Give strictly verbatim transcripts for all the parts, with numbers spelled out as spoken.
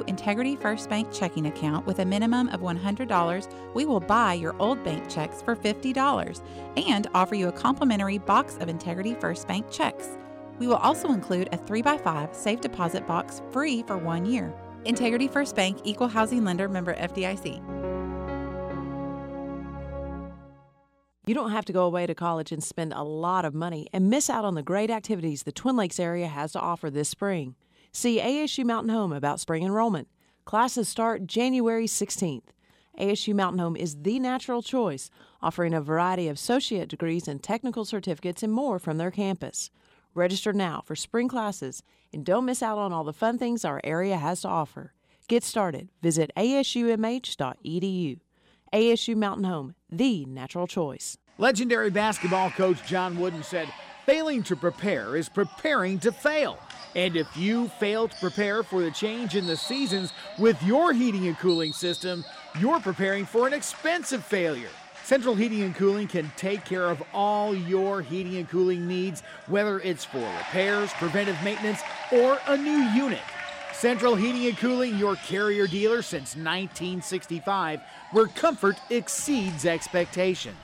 new Integrity First Bank checking account with a minimum of one hundred dollars, we will buy your old bank checks for fifty dollars and offer you a complimentary box of Integrity First Bank checks. We will also include a three by five safe deposit box free for one year. Integrity First Bank, Equal Housing Lender, member F D I C. You don't have to go away to college and spend a lot of money and miss out on the great activities the Twin Lakes area has to offer this spring. See A S U Mountain Home about spring enrollment. Classes start January sixteenth. A S U Mountain Home is the natural choice, offering a variety of associate degrees and technical certificates and more from their campus. Register now for spring classes and don't miss out on all the fun things our area has to offer. Get started. Visit A S U M H dot E D U. A S U Mountain Home, the natural choice. Legendary basketball coach John Wooden said, failing to prepare is preparing to fail. And if you fail to prepare for the change in the seasons with your heating and cooling system, you're preparing for an expensive failure. Central Heating and Cooling can take care of all your heating and cooling needs, whether it's for repairs, preventive maintenance, or a new unit. Central Heating and Cooling, your Carrier dealer since nineteen sixty-five, where comfort exceeds expectations.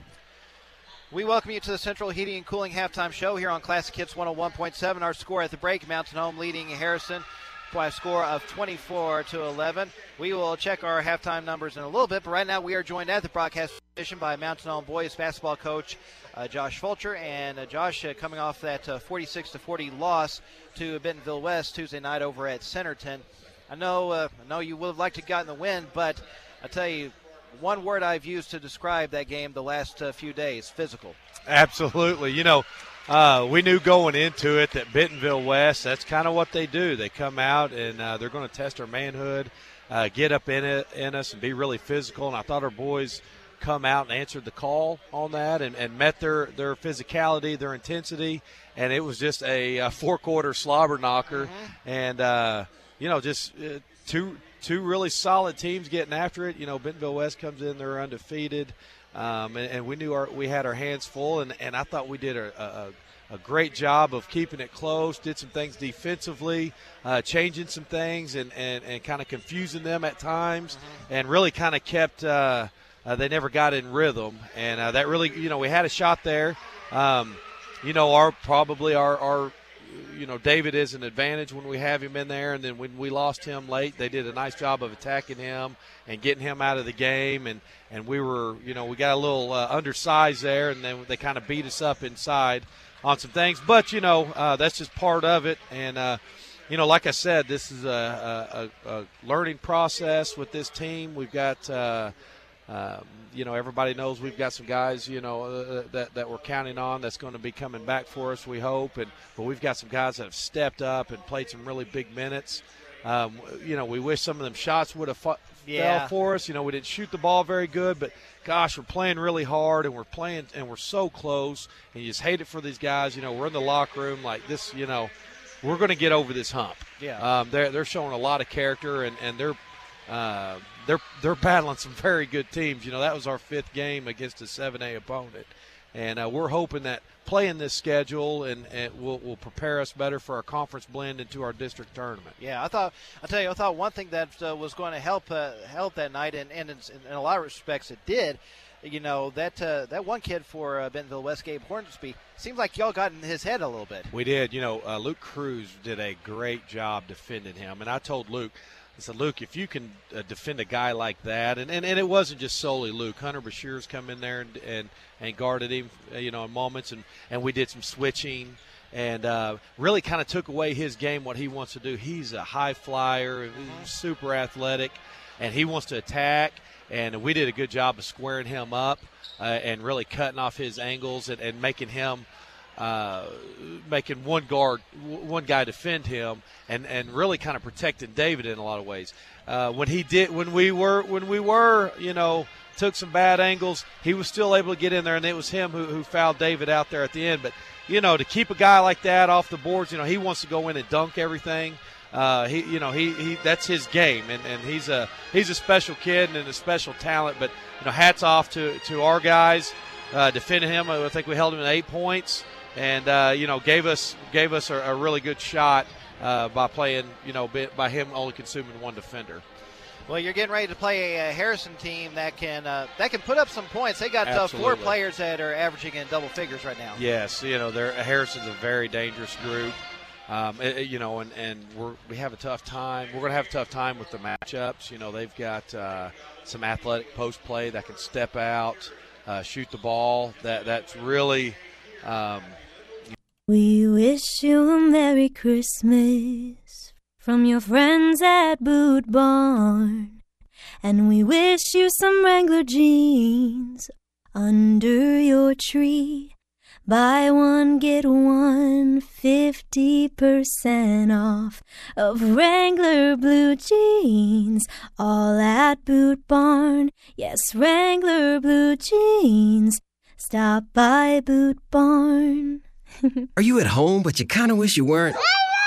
We welcome you to the Central Heating and Cooling halftime show here on Classic Hits one oh one point seven. Our score at the break, Mountain Home leading Harrison by a score of twenty-four to eleven. We will check our halftime numbers in a little bit, but right now we are joined at the broadcast station by Mountain Home boys basketball coach uh, Josh Fulcher. And uh, Josh, uh, coming off that uh, forty-six to forty loss to Bentonville West Tuesday night over at Centerton. I know, uh, I know you would have liked to have gotten the win, but I tell you, one word I've used to describe that game the last uh, few days: physical. Absolutely. You know, uh, we knew going into it that Bentonville West, that's kind of what they do. They come out and uh, they're going to test our manhood, uh, get up in it in us and be really physical. And I thought our boys come out and answered the call on that and, and met their, their physicality, their intensity. And it was just a, a four-quarter slobber knocker. Mm-hmm. And, uh, you know, just uh, two – Two really solid teams getting after it. You know, Bentonville West comes in, they're undefeated, um, and, and we knew our, we had our hands full, and, and I thought we did a, a, a great job of keeping it close, did some things defensively, uh, changing some things and, and, and kind of confusing them at times, mm-hmm. and really kind of kept uh, uh, – they never got in rhythm, and uh, that really – you know, we had a shot there. Um, you know, our probably our, our – you know, David is an advantage when we have him in there, and then when we lost him late, they did a nice job of attacking him and getting him out of the game, and, and we were, you know, we got a little uh, undersized there, and then they kind of beat us up inside on some things. But, you know, uh, that's just part of it, and, uh, you know, like I said, this is a, a, a learning process with this team. We've got uh, – Um, you know, everybody knows we've got some guys, you know, uh, that, that we're counting on that's going to be coming back for us, we hope. And but we've got some guys that have stepped up and played some really big minutes. Um, you know, we wish some of them shots would have fu- yeah. fell for us. You know, we didn't shoot the ball very good, but, gosh, we're playing really hard, and we're playing and we're so close. And you just hate it for these guys. You know, we're in the locker room like this, you know, we're going to get over this hump. Yeah. Um, they're, they're showing a lot of character, and, and they're uh, – They're they're battling some very good teams. You know, that was our fifth game against a seven A opponent. And uh, we're hoping that playing this schedule and, and will will prepare us better for our conference blend into our district tournament. Yeah, I thought I tell you, I thought one thing that uh, was going to help uh, help that night, and, and in, in a lot of respects it did. You know, that uh, that one kid for uh, Bentonville West, Gabe Hornsby, seems like y'all got in his head a little bit. We did. You know, uh, Luke Cruz did a great job defending him. And I told Luke, I said, Luke, if you can uh, defend a guy like that, and, and, and it wasn't just solely Luke. Hunter Bashir's come in there and, and, and guarded him, you know, in moments, and, and we did some switching and uh, really kind of took away his game, what he wants to do. He's a high flyer, super athletic, and he wants to attack, and we did a good job of squaring him up uh, and really cutting off his angles and, and making him – Uh, making one guard, one guy defend him, and, and really kind of protecting David in a lot of ways. Uh, when he did, when we were, when we were, you know, took some bad angles, he was still able to get in there, and it was him who, who fouled David out there at the end. But you know, to keep a guy like that off the boards, you know, he wants to go in and dunk everything. Uh, he, you know, he, he that's his game, and, and he's a he's a special kid and a special talent. But you know, hats off to to our guys uh, defending him. I think we held him at eight points. And, uh, you know, gave us gave us a, a really good shot uh, by playing, you know, by him only consuming one defender. Well, you're getting ready to play a, a Harrison team that can uh, that can put up some points. They got uh, four players that are averaging in double figures right now. Yes, you know, they're, Harrison's a very dangerous group. Um, it, you know, and, and we're, we have a tough time. We're going to have a tough time with the matchups. You know, they've got uh, some athletic post play that can step out, uh, shoot the ball. That that's really. Um, we wish you a Merry Christmas from your friends at Boot Barn, and we wish you some Wrangler jeans under your tree. Buy one, get one, fifty percent off of Wrangler blue jeans, all at Boot Barn. Yes, Wrangler blue jeans. Stop by Boot Barn. Are you at home, but you kind of wish you weren't?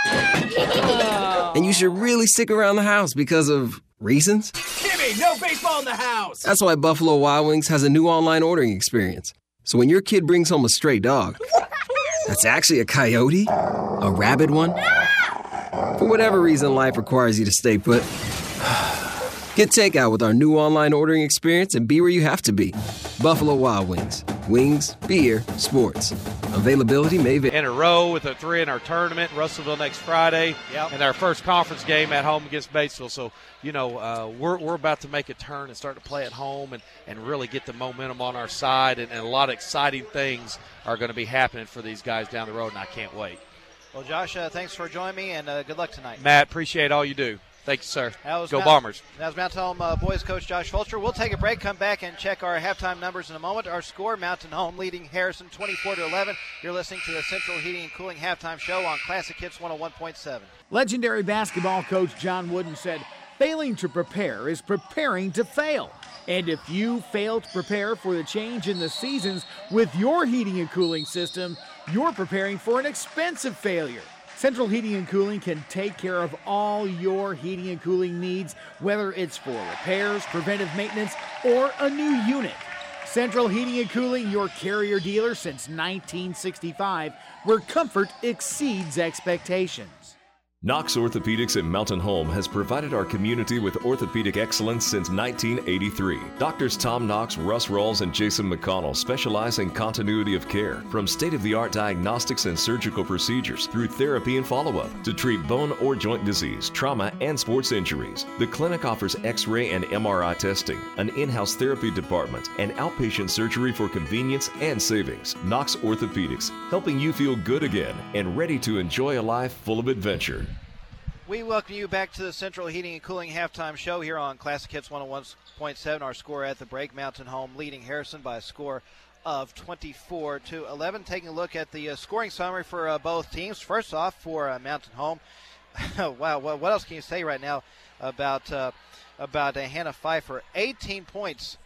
And you should really stick around the house because of reasons? Jimmy, no baseball in the house! That's why Buffalo Wild Wings has a new online ordering experience. So when your kid brings home a stray dog, that's actually a coyote, a rabid one. For whatever reason life requires you to stay put, get takeout with our new online ordering experience and be where you have to be. Buffalo Wild Wings. Wings, beer, sports. Availability may vary. In a row with a three in our tournament, Russellville next Friday, yep. and our first conference game at home against Batesville. So, you know, uh, we're we're about to make a turn and start to play at home and, and really get the momentum on our side, and, and a lot of exciting things are going to be happening for these guys down the road, and I can't wait. Well, Josh, uh, thanks for joining me, and uh, good luck tonight. Matt, appreciate all you do. Thank you, sir. Go Mount, Bombers. That was Mountain Home uh, boys coach Josh Fulcher. We'll take a break, come back, and check our halftime numbers in a moment. Our score, Mountain Home leading Harrison twenty-four to eleven. You're listening to the Central Heating and Cooling halftime show on Classic Hits one oh one point seven. Legendary basketball coach John Wooden said, failing to prepare is preparing to fail. And if you fail to prepare for the change in the seasons with your heating and cooling system, you're preparing for an expensive failure. Central Heating and Cooling can take care of all your heating and cooling needs, whether it's for repairs, preventive maintenance, or a new unit. Central Heating and Cooling, your carrier dealer since nineteen sixty-five, where comfort exceeds expectations. Knox Orthopedics in Mountain Home has provided our community with orthopedic excellence since nineteen eighty-three. Doctors Tom Knox, Russ Rawls, and Jason McConnell specialize in continuity of care, from state-of-the-art diagnostics and surgical procedures through therapy and follow-up to treat bone or joint disease, trauma, and sports injuries. The clinic offers X-ray and M R I testing, an in-house therapy department, and outpatient surgery for convenience and savings. Knox Orthopedics, helping you feel good again and ready to enjoy a life full of adventure. We welcome you back to the Central Heating and Cooling halftime show here on Classic Hits one oh one point seven. Our score at the break, Mountain Home leading Harrison by a score of twenty-four to eleven. Taking a look at the uh, scoring summary for uh, both teams. First off, for uh, Mountain Home, wow, what, what else can you say right now about uh, about uh, Hannah Pfeiffer? eighteen points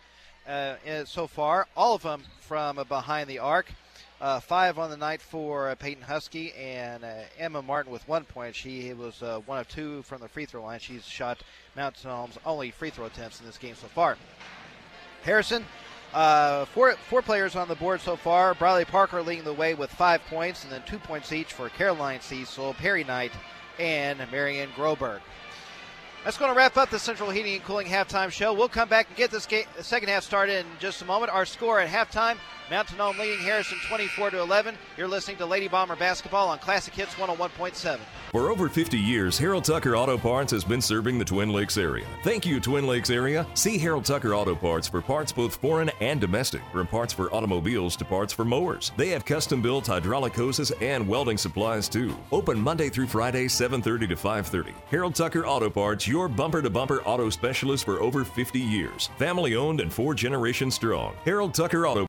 uh, so far, all of them from uh, behind the arc. Uh, five on the night for uh, Peyton Husky, and uh, Emma Martin with one point. She was uh, one of two from the free throw line. She's shot Mountain Home's only free throw attempts in this game so far. Harrison, uh, four four players on the board so far. Briley Parker leading the way with five points, and then two points each for Caroline Cecil, Perry Knight, and Marion Groberg. That's going to wrap up the Central Heating and Cooling halftime show. We'll come back and get this game, the second half started in just a moment. Our score at halftime, Mountain Home leading Harrison twenty-four to eleven. You're listening to Lady Bomber Basketball on Classic Hits one oh one point seven. For over fifty years, Harold Tucker Auto Parts has been serving the Twin Lakes area. Thank you, Twin Lakes area. See Harold Tucker Auto Parts for parts both foreign and domestic, from parts for automobiles to parts for mowers. They have custom-built hydraulic hoses and welding supplies, too. Open Monday through Friday, seven thirty to five thirty. Harold Tucker Auto Parts, your bumper-to-bumper auto specialist for over fifty years. Family-owned and four generations strong. Harold Tucker Auto